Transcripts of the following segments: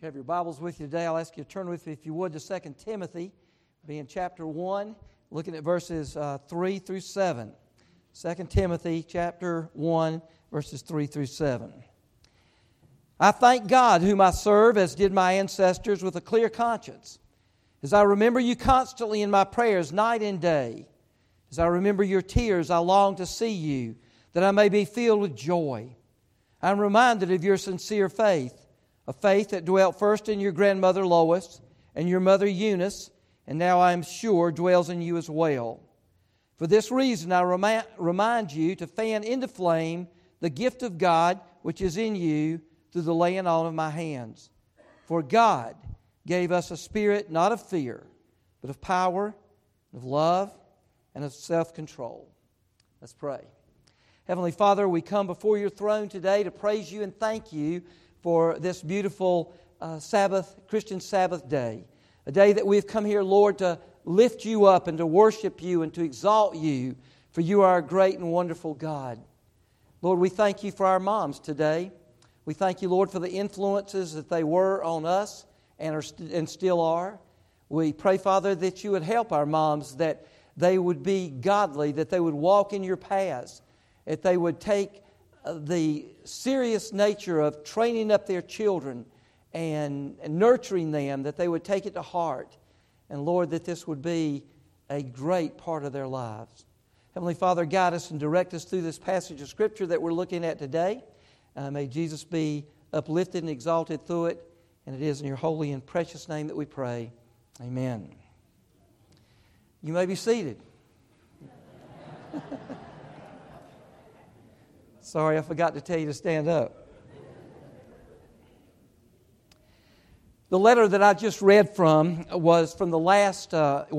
If you have your Bibles with you today, I'll ask you to turn with me, if you would, to 2 Timothy, be in chapter 1, looking at verses 3 through 7. 2 Timothy chapter 1, verses 3 through 7. I thank God, whom I serve, as did my ancestors, with a clear conscience. As I remember you constantly in my prayers, night and day. As I remember your tears, I long to see you, that I may be filled with joy. I am reminded of your sincere faith, a faith that dwelt first in your grandmother Lois and your mother Eunice, and now I am sure dwells in you as well. For this reason I remind you to fan into flame the gift of God which is in you through the laying on of my hands. For God gave us a spirit not of fear, but of power, of love, and of self-control. Let's pray. Heavenly Father, we come before your throne today to praise you and thank you for this beautiful Christian Sabbath day. A day that we've come here, Lord, to lift you up and to worship you and to exalt you, for you are a great and wonderful God. Lord, we thank you for our moms today. We thank you, Lord, for the influences that they were on us and still are. We pray, Father, that you would help our moms, that they would be godly, that they would walk in your paths, that they would take the serious nature of training up their children and nurturing them, that they would take it to heart. And Lord, that this would be a great part of their lives. Heavenly Father, guide us and direct us through this passage of Scripture that we're looking at today. May Jesus be uplifted and exalted through it. And it is in your holy and precious name that we pray. Amen. You may be seated. Sorry, I forgot to tell you to stand up. The letter that I just read from was the last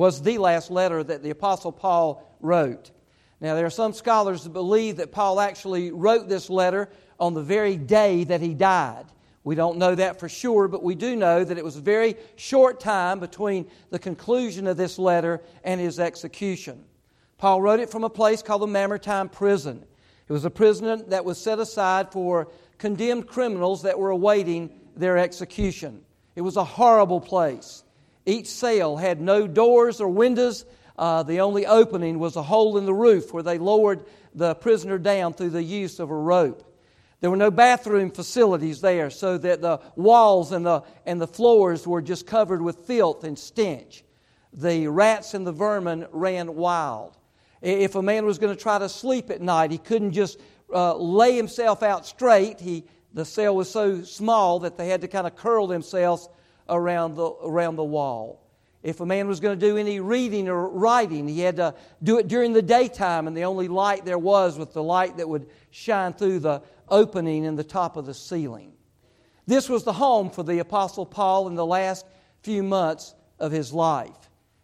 letter that the Apostle Paul wrote. Now, there are some scholars that believe that Paul actually wrote this letter on the very day that he died. We don't know that for sure, but we do know that it was a very short time between the conclusion of this letter and his execution. Paul wrote it from a place called the Mamertine prison. It was a prison that was set aside for condemned criminals that were awaiting their execution. It was a horrible place. Each cell had no doors or windows. The only opening was a hole in the roof where they lowered the prisoner down through the use of a rope. There were no bathroom facilities there, so that the walls and the floors were just covered with filth and stench. The rats and the vermin ran wild. If a man was going to try to sleep at night, he couldn't just lay himself out straight. The cell was so small that they had to kind of curl themselves around the wall. If a man was going to do any reading or writing, he had to do it during the daytime, and the only light there was the light that would shine through the opening in the top of the ceiling. This was the home for the Apostle Paul in the last few months of his life.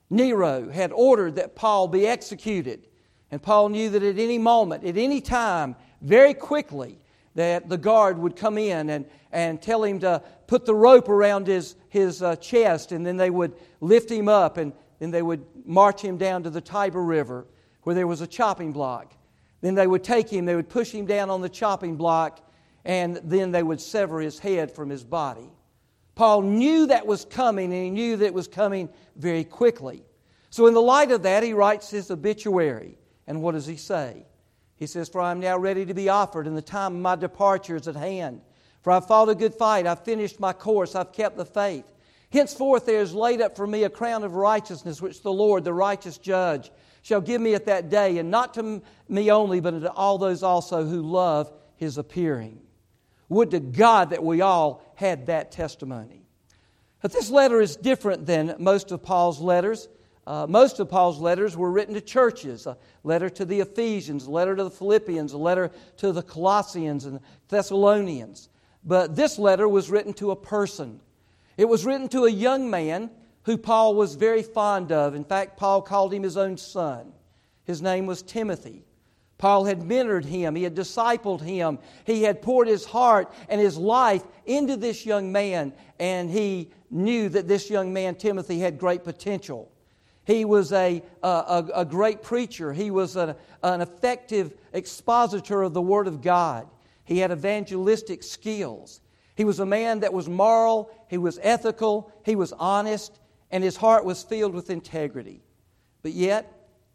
Nero had ordered that Paul be executed. And Paul knew that at any moment, at any time, very quickly, that the guard would come in and tell him to put the rope around his chest, and then they would lift him up, and then they would march him down to the Tiber River where there was a chopping block. Then they would take him, they would push him down on the chopping block, and then they would sever his head from his body. Paul knew that was coming, and he knew that it was coming very quickly. So in the light of that, he writes his obituary. And what does he say? He says, "For I am now ready to be offered, and the time of my departure is at hand. For I have fought a good fight, I have finished my course, I have kept the faith. Henceforth there is laid up for me a crown of righteousness, which the Lord, the righteous judge, shall give me at that day, and not to me only, but to all those also who love His appearing." Would to God that we all had that testimony. But this letter is different than most of Paul's letters. Most of Paul's letters were written to churches. A letter to the Ephesians, a letter to the Philippians, a letter to the Colossians and Thessalonians. But this letter was written to a person. It was written to a young man who Paul was very fond of. In fact, Paul called him his own son. His name was Timothy. Paul had mentored him. He had discipled him. He had poured his heart and his life into this young man. And he knew that this young man, Timothy, had great potential. He was a great preacher. He was an effective expositor of the Word of God. He had evangelistic skills. He was a man that was moral, he was ethical, he was honest, and his heart was filled with integrity. But yet,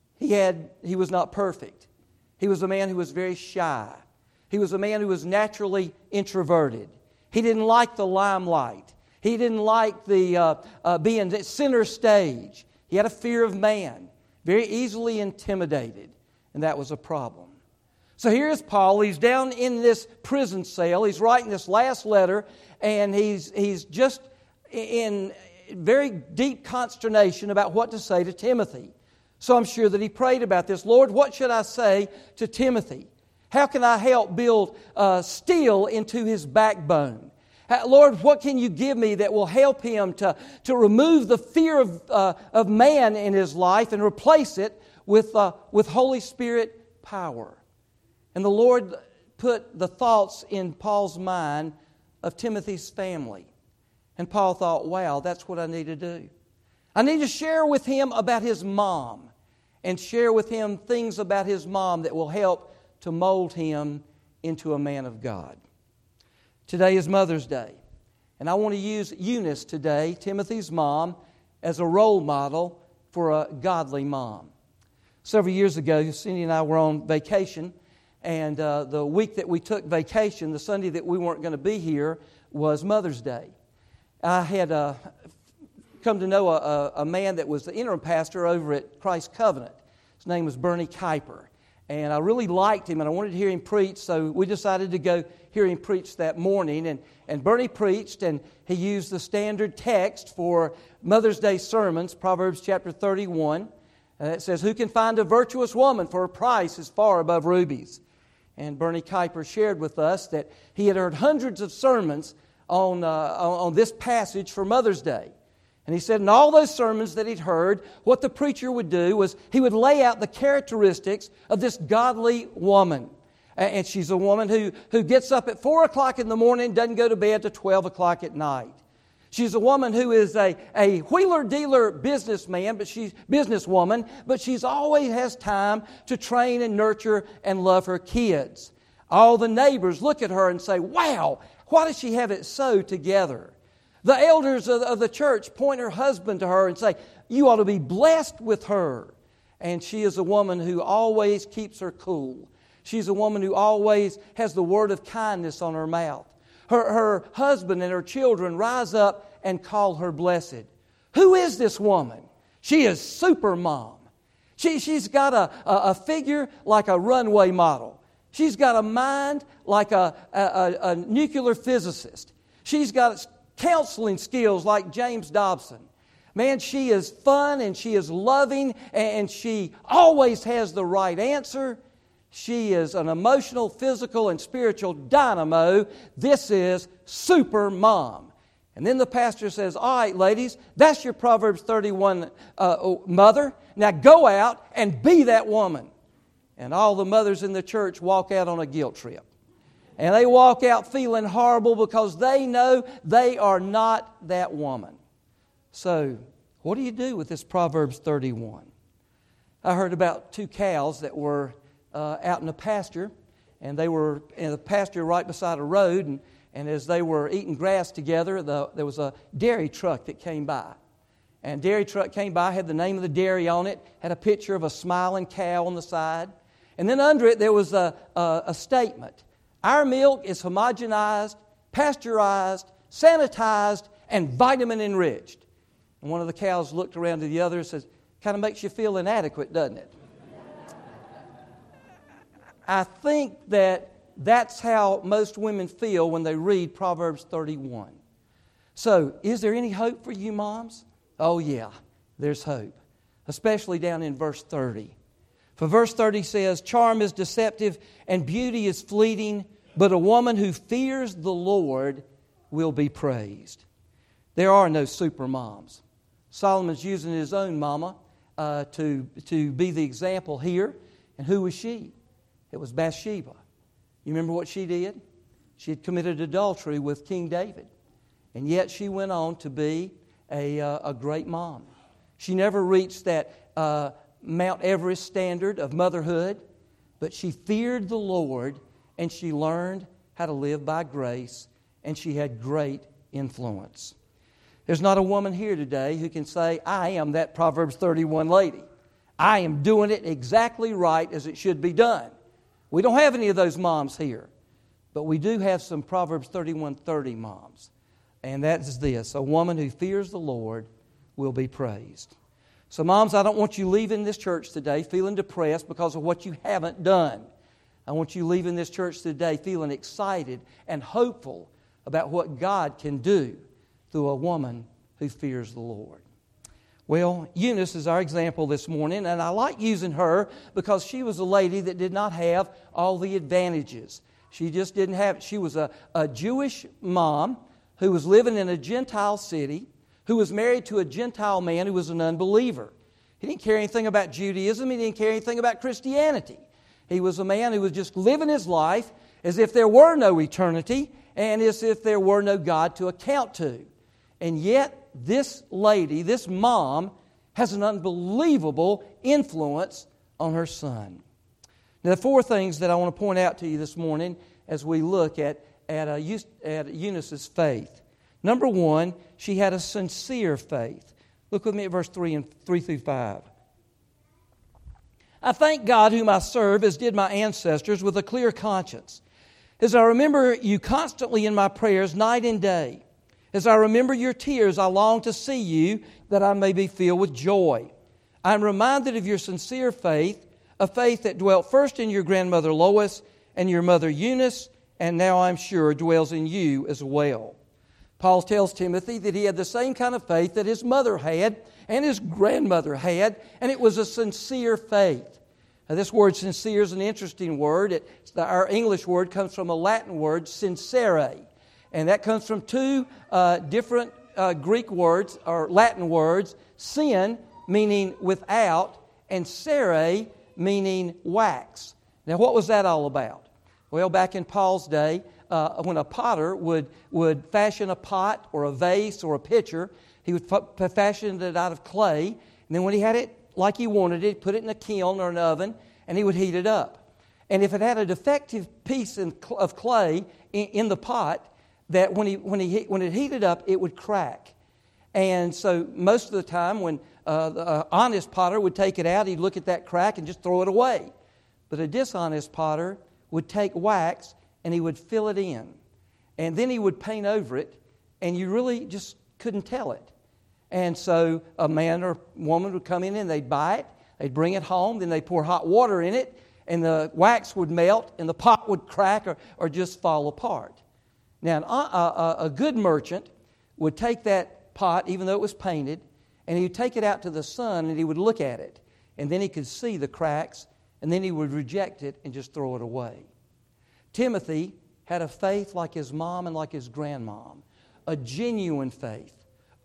he was not perfect. He was a man who was very shy. He was a man who was naturally introverted. He didn't like the limelight. He didn't like the being at center stage. He had a fear of man, very easily intimidated, and that was a problem. So here's Paul. He's down in this prison cell. He's writing this last letter, and he's just in very deep consternation about what to say to Timothy. So I'm sure that he prayed about this. Lord, what should I say to Timothy? How can I help build steel into his backbone? Lord, what can you give me that will help him to remove the fear of man in his life and replace it with Holy Spirit power? And the Lord put the thoughts in Paul's mind of Timothy's family. And Paul thought, wow, that's what I need to do. I need to share with him about his mom and share with him things about his mom that will help to mold him into a man of God. Today is Mother's Day, and I want to use Eunice today, Timothy's mom, as a role model for a godly mom. Several years ago, Cindy and I were on vacation, and the week that we took vacation, the Sunday that we weren't going to be here, was Mother's Day. I had come to know a man that was the interim pastor over at Christ Covenant. His name was Bernie Kuiper. And I really liked him, and I wanted to hear him preach, so we decided to go hear him preach that morning. And Bernie preached, and he used the standard text for Mother's Day sermons, Proverbs chapter 31. And it says, "Who can find a virtuous woman, for her price is far above rubies?" And Bernie Kuiper shared with us that he had heard hundreds of sermons on this passage for Mother's Day. And he said in all those sermons that he'd heard, what the preacher would do was he would lay out the characteristics of this godly woman. And she's a woman who gets up at 4 o'clock in the morning, doesn't go to bed till 12 o'clock at night. She's a woman who is a wheeler-dealer businesswoman, but she's always has time to train and nurture and love her kids. All the neighbors look at her and say, wow, why does she have it so together? The elders of the church point her husband to her and say, you ought to be blessed with her. And she is a woman who always keeps her cool. She's a woman who always has the word of kindness on her mouth. Her husband and her children rise up and call her blessed. Who is this woman? She is super mom. She's got a figure like a runway model. She's got a mind like a nuclear physicist. She's got counseling skills like James Dobson. Man, she is fun and she is loving and she always has the right answer. She is an emotional, physical, and spiritual dynamo. This is super mom. And then the pastor says, all right, ladies, that's your Proverbs 31 mother. Now go out and be that woman. And all the mothers in the church walk out on a guilt trip. And they walk out feeling horrible because they know they are not that woman. So, what do you do with this Proverbs 31? I heard about 2 cows that were out in a pasture, and they were in a pasture right beside a road, and as they were eating grass together, there was a dairy truck that came by. And dairy truck came by, had the name of the dairy on it, had a picture of a smiling cow on the side. And then under it there was a statement. Our milk is homogenized, pasteurized, sanitized, and vitamin enriched. And one of the cows looked around to the other and says, kind of makes you feel inadequate, doesn't it? I think that's how most women feel when they read Proverbs 31. So, is there any hope for you moms? Oh yeah, there's hope. Especially down in verse 30. For verse 30 says, charm is deceptive and beauty is fleeting, but a woman who fears the Lord will be praised. There are no super moms. Solomon's using his own mama to be the example here. And who was she? It was Bathsheba. You remember what she did? She had committed adultery with King David. And yet she went on to be a great mom. She never reached that Mount Everest standard of motherhood, but she feared the Lord and she learned how to live by grace and she had great influence. There's not a woman here today who can say, I am that Proverbs 31 lady. I am doing it exactly right as it should be done. We don't have any of those moms here. But we do have some Proverbs 31:30 moms. And that is this: a woman who fears the Lord will be praised. So moms, I don't want you leaving this church today feeling depressed because of what you haven't done. I want you leaving this church today feeling excited and hopeful about what God can do through a woman who fears the Lord. Well, Eunice is our example this morning, and I like using her because she was a lady that did not have all the advantages. She just didn't have, she was a Jewish mom who was living in a Gentile city, who was married to a Gentile man who was an unbeliever. He didn't care anything about Judaism. He didn't care anything about Christianity. He was a man who was just living his life as if there were no eternity and as if there were no God to account to. And yet, this lady, this mom, has an unbelievable influence on her son. Now, the four things that I want to point out to you this morning as we look at Eunice's faith. Number one, she had a sincere faith. Look with me at verse 3 through 5. I thank God whom I serve, as did my ancestors, with a clear conscience. As I remember you constantly in my prayers, night and day. As I remember your tears, I long to see you, that I may be filled with joy. I am reminded of your sincere faith, a faith that dwelt first in your grandmother Lois and your mother Eunice, and now I'm sure dwells in you as well. Paul tells Timothy that he had the same kind of faith that his mother had and his grandmother had, and it was a sincere faith. Now, this word sincere is an interesting word. Our English word comes from a Latin word, sincere. And that comes from two different Greek words, or Latin words, sin, meaning without, and cere, meaning wax. Now, what was that all about? Well, back in Paul's day, when a potter would fashion a pot or a vase or a pitcher, he would fashion it out of clay. And then when he had it like he wanted it, put it in a kiln or an oven, and he would heat it up. And if it had a defective piece of clay in the pot, that when it heated up, it would crack. And so most of the time when the honest potter would take it out, he'd look at that crack and just throw it away. But a dishonest potter would take wax and he would fill it in. And then he would paint over it, and you really just couldn't tell it. And so a man or woman would come in and they'd buy it, they'd bring it home, then they'd pour hot water in it, and the wax would melt and the pot would crack or just fall apart. Now, a good merchant would take that pot, even though it was painted, and he would take it out to the sun and he would look at it. And then he could see the cracks, and then he would reject it and just throw it away. Timothy had a faith like his mom and like his grandmom, a genuine faith,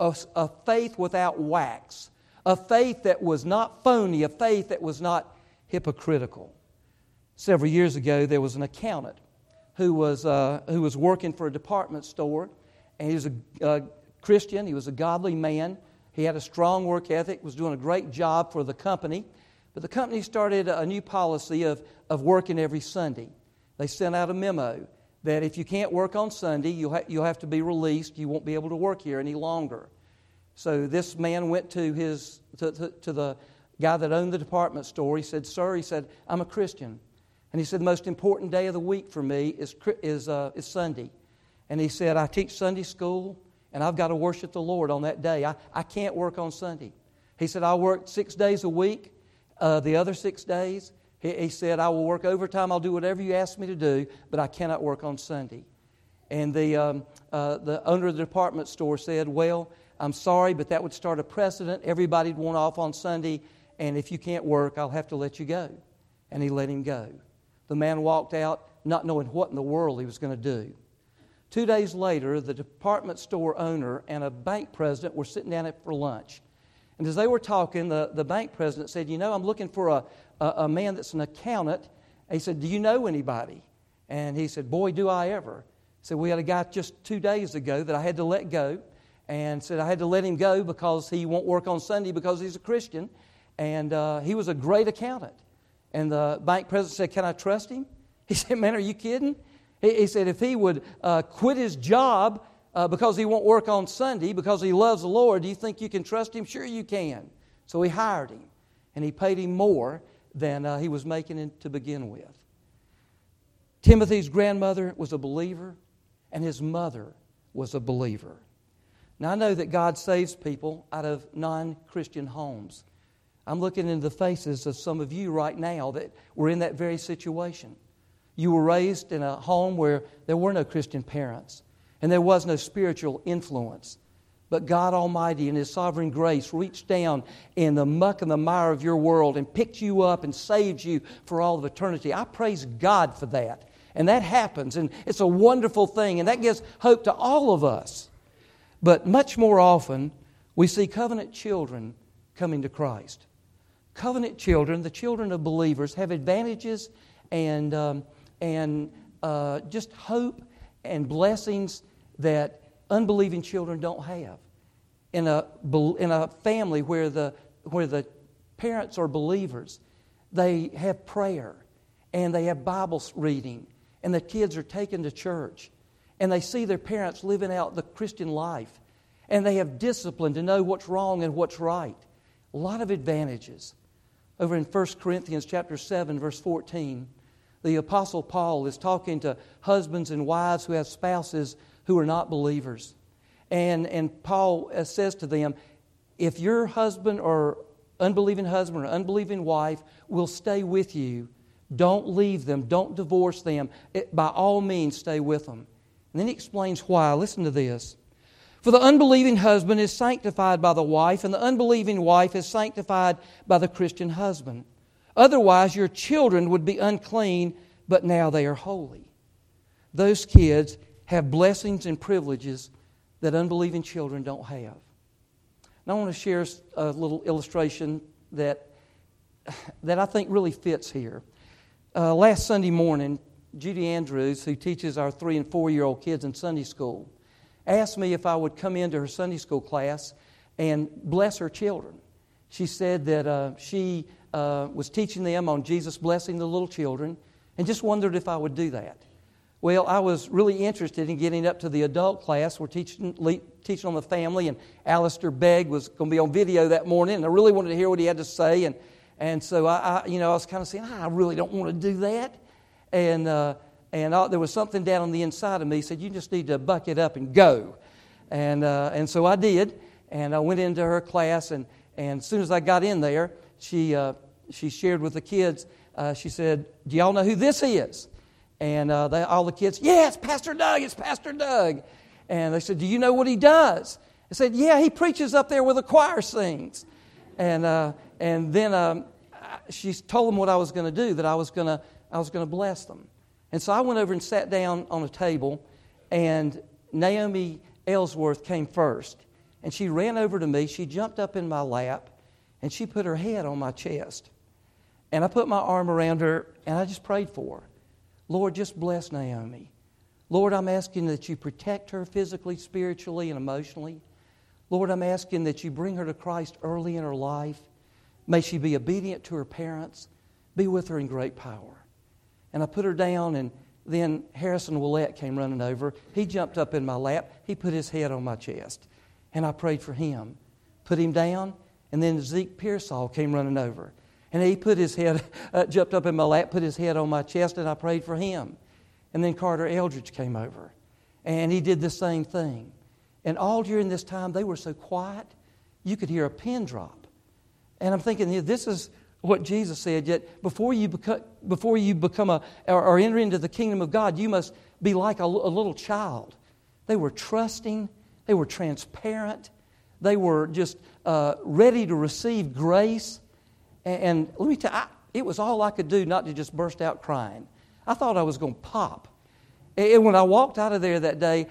a faith without wax, a faith that was not phony, a faith that was not hypocritical. Several years ago, there was an accountant who was working for a department store, and he was a Christian. He was a godly man. He had a strong work ethic, was doing a great job for the company. But the company started a new policy of working every Sunday. They sent out a memo that if you can't work on Sunday, you'll have to be released. You won't be able to work here any longer. So this man went to the guy that owned the department store. He said, "Sir," he said, "I'm a Christian." And he said, "The most important day of the week for me is Sunday." And he said, "I teach Sunday school, and I've got to worship the Lord on that day. I can't work on Sunday." He said, "I'll work 6 days a week. The other 6 days," he said, "I will work overtime. I'll do whatever you ask me to do, but I cannot work on Sunday." And the owner of the department store said, "Well, I'm sorry, but that would start a precedent. Everybody'd want off on Sunday, and if you can't work, I'll have to let you go." And he let him go. The man walked out not knowing what in the world he was going to do. 2 days later, the department store owner and a bank president were sitting down for lunch. And as they were talking, the bank president said, "I'm looking for a man that's an accountant." And he said, "Do you know anybody?" And he said, "Boy, do I ever." He said, "We had a guy just 2 days ago that I had to let go." And said, "I had to let him go because he won't work on Sunday because he's a Christian." And he was a great accountant. And the bank president said, "Can I trust him?" He said, "Man, are you kidding?" He said if he would quit his job because he won't work on Sunday, because he loves the Lord, do you think you can trust him? Sure you can. So he hired him, and he paid him more than he was making it to begin with. Timothy's grandmother was a believer, and his mother was a believer. Now, I know that God saves people out of non-Christian homes. I'm looking into the faces of some of you right now that were in that very situation. You were raised in a home where there were no Christian parents, and there was no spiritual influence. But God Almighty in His sovereign grace reached down in the muck and the mire of your world and picked you up and saved you for all of eternity. I praise God for that. And that happens, and it's a wonderful thing, and that gives hope to all of us. But much more often, we see covenant children coming to Christ. Covenant children, the children of believers, have advantages and just hope and blessings that unbelieving children don't have. In a family where the parents are believers, they have prayer and they have Bible reading, and the kids are taken to church, and they see their parents living out the Christian life, and they have discipline to know what's wrong and what's right. A lot of advantages. Over in 1 Corinthians chapter 7, verse 14, the Apostle Paul is talking to husbands and wives who have spouses who are not believers. And Paul says to them, if your husband or unbelieving wife will stay with you, don't leave them, don't divorce them. By all means, stay with them. And then he explains why. Listen to this. For the unbelieving husband is sanctified by the wife, and the unbelieving wife is sanctified by the Christian husband. Otherwise, your children would be unclean, but now they are holy. Those kids have blessings and privileges that unbelieving children don't have. And I want to share a little illustration that I think really fits here. Last Sunday morning, Judy Andrews, who teaches our 3- and 4-year-old kids in Sunday school, asked me if I would come into her Sunday school class and bless her children. She said that she was teaching them on Jesus blessing the little children and just wondered if I would do that. Well, I was really interested in getting up to the adult class. We're teaching on the family, and Alistair Begg was going to be on video that morning, and I really wanted to hear what he had to say. And so I was kind of saying, I really don't want to do that. And there was something down on the inside of me said, you just need to buck it up and go. And so I did, and I went into her class, and as soon as I got in there, she shared with the kids. She said, do y'all know who this is? And all the kids, yeah, it's Pastor Doug, it's Pastor Doug. And they said, do you know what he does? I said, yeah, he preaches up there where the choir sings. And then she told them what I was going to do, that I was going to bless them. And so I went over and sat down on a table, and Naomi Ellsworth came first. And she ran over to me, she jumped up in my lap, and she put her head on my chest. And I put my arm around her, and I just prayed for her. Lord, just bless Naomi. Lord, I'm asking that you protect her physically, spiritually, and emotionally. Lord, I'm asking that you bring her to Christ early in her life. May she be obedient to her parents. Be with her in great power. And I put her down, and then Harrison Willett came running over. He jumped up in my lap. He put his head on my chest. And I prayed for him. Put him down, and then Zeke Pearsall came running over. And he put his head, jumped up in my lap, put his head on my chest, and I prayed for him. And then Carter Eldridge came over, and he did the same thing. And all during this time, they were so quiet, you could hear a pin drop. And I'm thinking, this is what Jesus said, yet before you become or enter into the kingdom of God, you must be like a little child. They were trusting, they were transparent, they were just ready to receive grace. And let me tell you, it was all I could do not to just burst out crying. I thought I was going to pop. And when I walked out of there that day,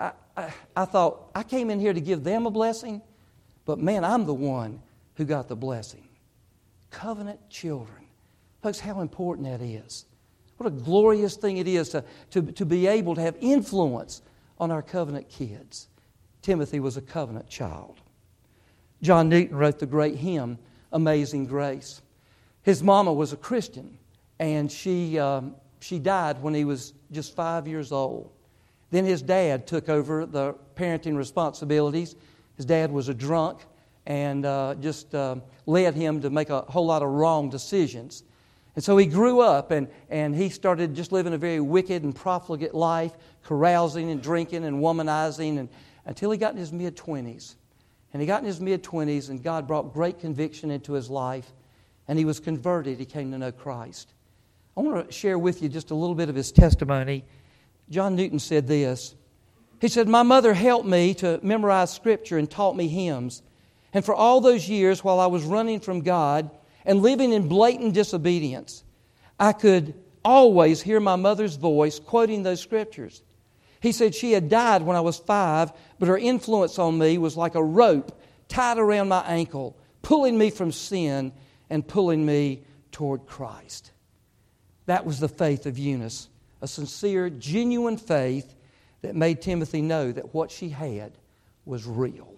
I thought, I came in here to give them a blessing, but man, I'm the one who got the blessing. Covenant children. Folks, how important that is. What a glorious thing it is to be able to have influence on our covenant kids. Timothy was a covenant child. John Newton wrote the great hymn, Amazing Grace. His mama was a Christian, and she died when he was just 5 years old. Then his dad took over the parenting responsibilities. His dad was a drunk and just led him to make a whole lot of wrong decisions. And so he grew up and he started just living a very wicked and profligate life, carousing and drinking and womanizing until he got in his mid-20s. And he got in his mid-20s and God brought great conviction into his life and he was converted. He came to know Christ. I want to share with you just a little bit of his testimony. John Newton said this. He said, "My mother helped me to memorize Scripture and taught me hymns. And for all those years while I was running from God and living in blatant disobedience, I could always hear my mother's voice quoting those Scriptures." He said she had died when I was 5, but her influence on me was like a rope tied around my ankle, pulling me from sin and pulling me toward Christ. That was the faith of Eunice, a sincere, genuine faith that made Timothy know that what she had was real.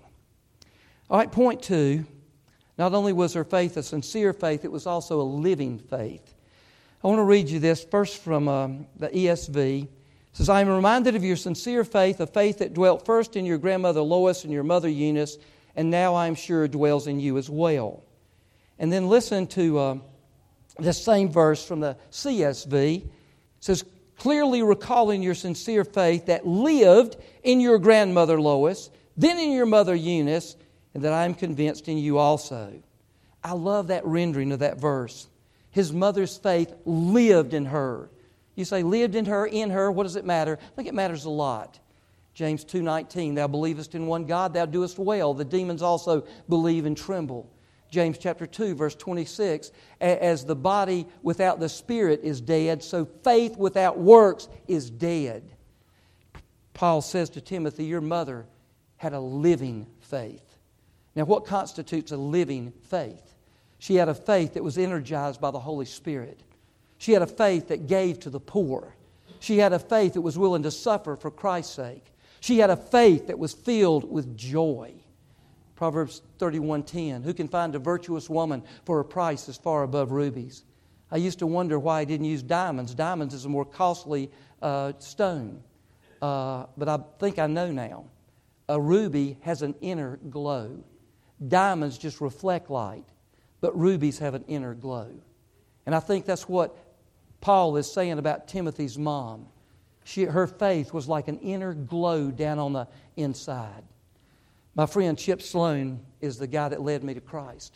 All right, point 2. Not only was her faith a sincere faith, it was also a living faith. I want to read you this first from the ESV. It says, "I am reminded of your sincere faith, a faith that dwelt first in your grandmother Lois and your mother Eunice, and now I am sure dwells in you as well." And then listen to this same verse from the CSV. It says, "Clearly recalling your sincere faith that lived in your grandmother Lois, then in your mother Eunice, and that I am convinced in you also." I love that rendering of that verse. His mother's faith lived in her. You say, lived in her, what does it matter? I think it matters a lot. James 2:19, "Thou believest in one God, thou doest well. The demons also believe and tremble." James chapter 2, verse 26, "As the body without the spirit is dead, so faith without works is dead." Paul says to Timothy, your mother had a living faith. Now, what constitutes a living faith? She had a faith that was energized by the Holy Spirit. She had a faith that gave to the poor. She had a faith that was willing to suffer for Christ's sake. She had a faith that was filled with joy. Proverbs 31:10, "Who can find a virtuous woman for her price is far above rubies?" I used to wonder why I didn't use diamonds. Diamonds is a more costly stone. But I think I know now. A ruby has an inner glow. Diamonds just reflect light, but rubies have an inner glow. And I think that's what Paul is saying about Timothy's mom. Her faith was like an inner glow down on the inside. My friend Chip Sloan is the guy that led me to Christ.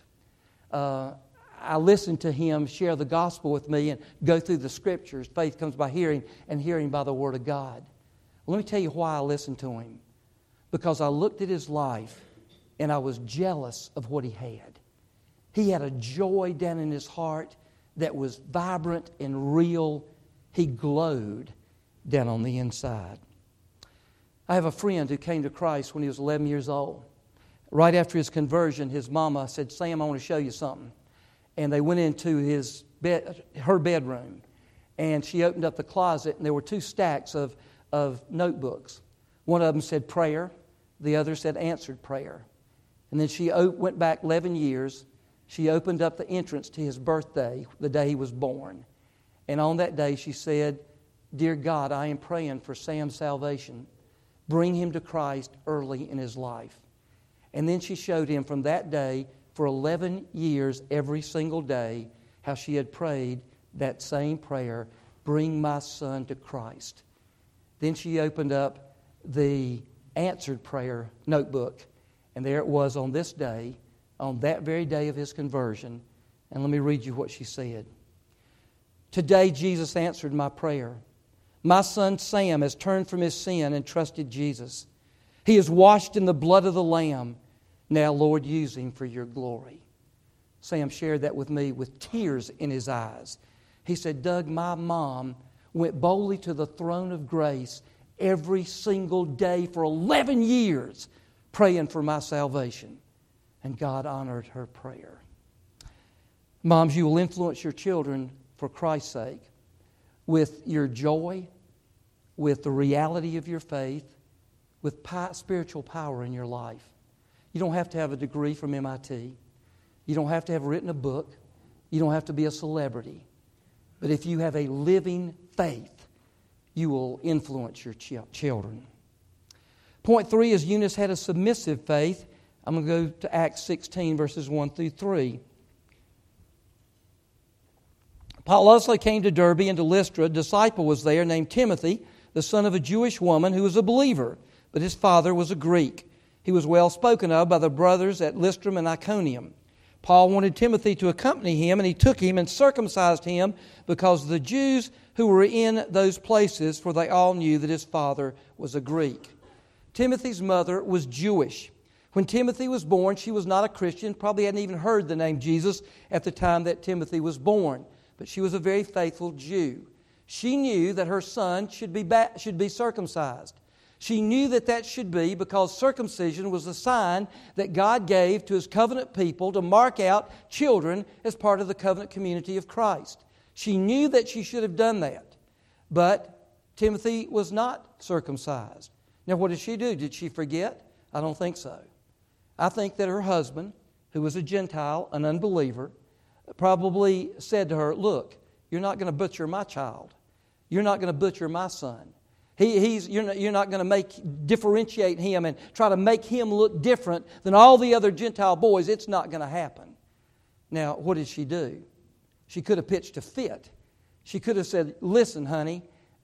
I listened to him share the gospel with me and go through the Scriptures. Faith comes by hearing, and hearing by the Word of God. Well, let me tell you why I listened to him. Because I looked at his life, and I was jealous of what he had. He had a joy down in his heart that was vibrant and real. He glowed down on the inside. I have a friend who came to Christ when he was 11 years old. Right after his conversion, his mama said, "Sam, I want to show you something." And they went into her bedroom. And she opened up the closet, and there were 2 stacks of notebooks. One of them said prayer. The other said answered prayer. And then she went back 11 years. She opened up the entrance to his birthday, the day he was born. And on that day she said, "Dear God, I am praying for Sam's salvation. Bring him to Christ early in his life." And then she showed him from that day for 11 years, every single day, how she had prayed that same prayer, "Bring my son to Christ." Then she opened up the answered prayer notebook, and there it was on this day, on that very day of his conversion. And let me read you what she said. "Today Jesus answered my prayer. My son Sam has turned from his sin and trusted Jesus. He is washed in the blood of the Lamb. Now, Lord, use him for your glory." Sam shared that with me with tears in his eyes. He said, "Doug, my mom went boldly to the throne of grace every single day for 11 years praying for my salvation. And God honored her prayer." Moms, you will influence your children for Christ's sake with your joy, with the reality of your faith, with spiritual power in your life. You don't have to have a degree from MIT. You don't have to have written a book. You don't have to be a celebrity. But if you have a living faith, you will influence your children. Point 3 is Eunice had a submissive faith. I'm going to go to Acts 16, verses 1 through 3. Paul also came to Derbe and to Lystra. A disciple was there named Timothy, the son of a Jewish woman who was a believer, but his father was a Greek. He was well spoken of by the brothers at Lystra and Iconium. Paul wanted Timothy to accompany him, and he took him and circumcised him because of the Jews who were in those places, for they all knew that his father was a Greek. Timothy's mother was Jewish. When Timothy was born, she was not a Christian, probably hadn't even heard the name Jesus at the time that Timothy was born. But she was a very faithful Jew. She knew that her son should be circumcised. She knew that should be because circumcision was a sign that God gave to His covenant people to mark out children as part of the covenant community of Christ. She knew that she should have done that. But Timothy was not circumcised. Now, what did she do? Did she forget? I don't think so. I think that her husband, who was a Gentile, an unbeliever, probably said to her, look, you're not going to butcher my child. You're not going to butcher my son. You're not going to differentiate him and try to make him look different than all the other Gentile boys. It's not going to happen. Now, what did she do? She could have pitched a fit. She could have said, listen, honey,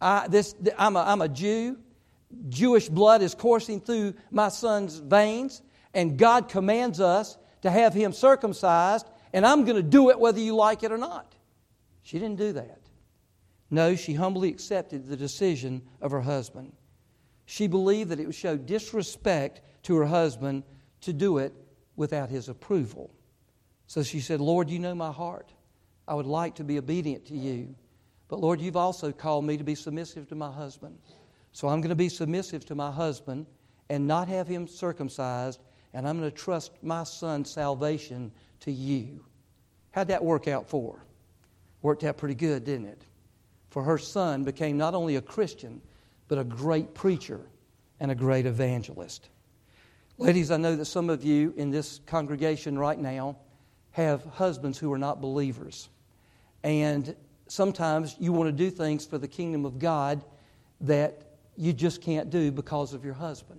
I'm a Jew. Jewish blood is coursing through my son's veins, and God commands us to have him circumcised, and I'm going to do it whether you like it or not. She didn't do that. No, she humbly accepted the decision of her husband. She believed that it would show disrespect to her husband to do it without his approval. So she said, Lord, you know my heart. I would like to be obedient to you. But Lord, you've also called me to be submissive to my husband. So I'm going to be submissive to my husband and not have him circumcised, and I'm going to trust my son's salvation to you. How'd that work out for her? Worked out pretty good, didn't it? For her son became not only a Christian, but a great preacher and a great evangelist. Ladies, I know that some of you in this congregation right now have husbands who are not believers. And sometimes you want to do things for the kingdom of God that you just can't do because of your husband.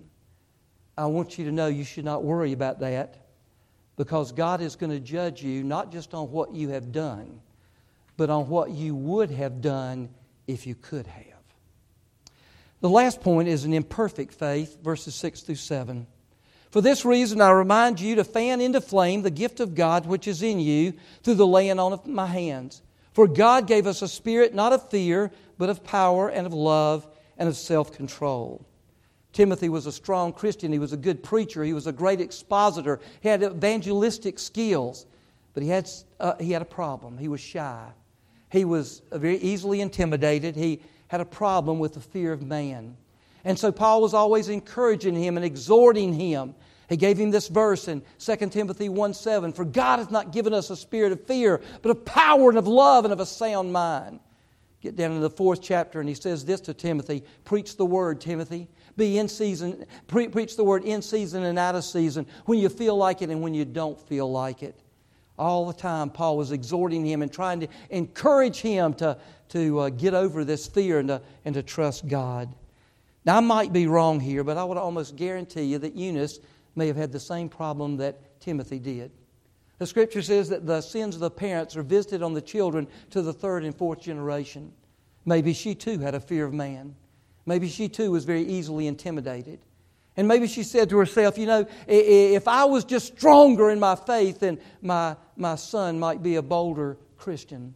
I want you to know you should not worry about that, because God is going to judge you not just on what you have done, but on what you would have done if you could have. The last point is an imperfect faith, verses 6 through 7. For this reason I remind you to fan into flame the gift of God which is in you through the laying on of my hands. For God gave us a spirit not of fear, but of power and of love and of self-control. Timothy was a strong Christian. He was a good preacher. He was a great expositor. He had evangelistic skills. But he had a problem. He was shy. He was very easily intimidated. He had a problem with the fear of man. And so Paul was always encouraging him and exhorting him. He gave him this verse in 2 Timothy 1:7. For God hath not given us a spirit of fear, but of power and of love and of a sound mind. Get down to the 4th chapter and he says this to Timothy. Preach the word, Timothy. Be in season. Preach the word in season and out of season. When you feel like it and when you don't feel like it. All the time Paul was exhorting him and trying to encourage him to get over this fear and to trust God. Now I might be wrong here, but I would almost guarantee you that Eunice may have had the same problem that Timothy did. The Scripture says that the sins of the parents are visited on the children to the 3rd and 4th generation. Maybe she too had a fear of man. Maybe she too was very easily intimidated. And maybe she said to herself, you know, if I was just stronger in my faith, then my son might be a bolder Christian.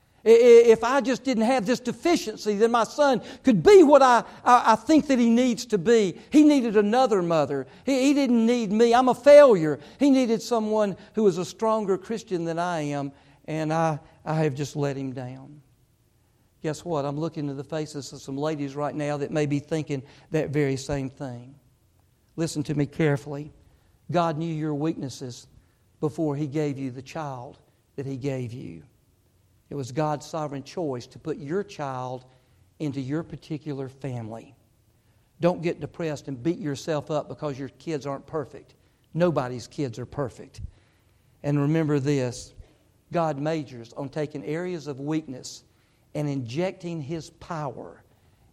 If I just didn't have this deficiency, then my son could be what I think that he needs to be. He needed another mother. He didn't need me. I'm a failure. He needed someone who was a stronger Christian than I am, and I have just let him down. Guess what? I'm looking into the faces of some ladies right now that may be thinking that very same thing. Listen to me carefully. God knew your weaknesses before He gave you the child that He gave you. It was God's sovereign choice to put your child into your particular family. Don't get depressed and beat yourself up because your kids aren't perfect. Nobody's kids are perfect. And remember this, God majors on taking areas of weakness and injecting His power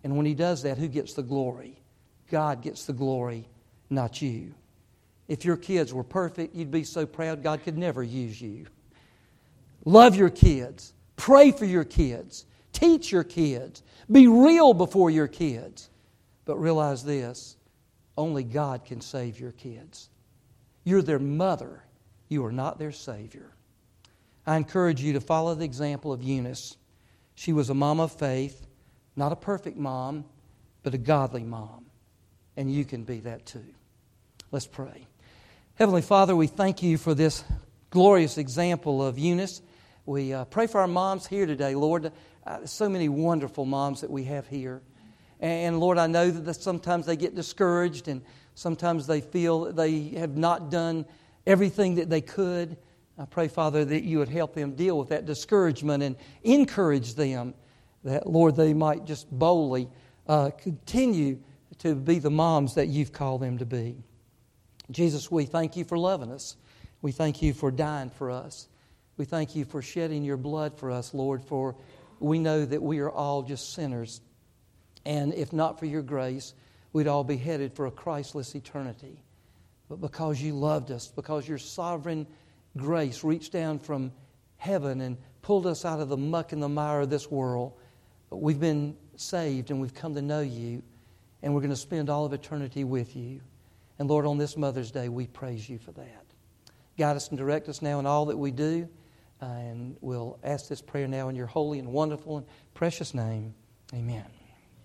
And when He does that, who gets the glory? God gets the glory, not you. If your kids were perfect, you'd be so proud God could never use you. Love your kids. Pray for your kids. Teach your kids. Be real before your kids. But realize this, only God can save your kids. You're their mother. You are not their Savior. I encourage you to follow the example of Eunice. She was a mom of faith, not a perfect mom, but a godly mom. And you can be that too. Let's pray. Heavenly Father, we thank You for this glorious example of Eunice. We pray for our moms here today, Lord. So many wonderful moms that we have here. And Lord, I know that sometimes they get discouraged and sometimes they feel that they have not done everything that they could. I pray, Father, that You would help them deal with that discouragement and encourage them that, Lord, they might just boldly continue to be the moms that You've called them to be. Jesus, we thank You for loving us. We thank You for dying for us. We thank You for shedding Your blood for us, Lord, for we know that we are all just sinners. And if not for Your grace, we'd all be headed for a Christless eternity. But because You loved us, because Your sovereign grace reached down from heaven and pulled us out of the muck and the mire of this world, we've been saved and we've come to know You, and we're going to spend all of eternity with You. And Lord, on this Mother's Day, we praise You for that. Guide us and direct us now in all that we do. And we'll ask this prayer now in Your holy and wonderful and precious name. Amen.